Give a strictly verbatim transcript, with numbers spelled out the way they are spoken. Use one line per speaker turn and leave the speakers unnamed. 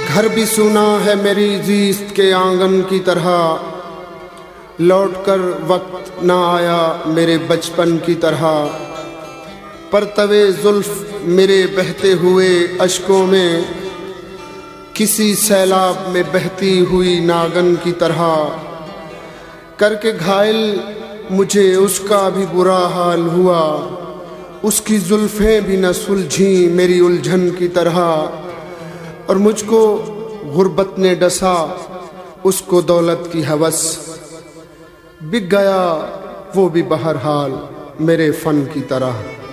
घर भी सुना है मेरी जीस्त के आंगन की तरह, लौट कर वक्त ना आया मेरे बचपन की तरह। पर तवे जुल्फ मेरे बहते हुए अश्कों में, किसी सैलाब में बहती हुई नागन की तरह। करके घायल मुझे उसका भी बुरा हाल हुआ, उसकी जुल्फें भी न सुलझी मेरी उलझन की तरह। और मुझको गुर्बत ने डसा, उसको दौलत की हवस, बिक गया वो भी बहरहाल मेरे फन की तरह।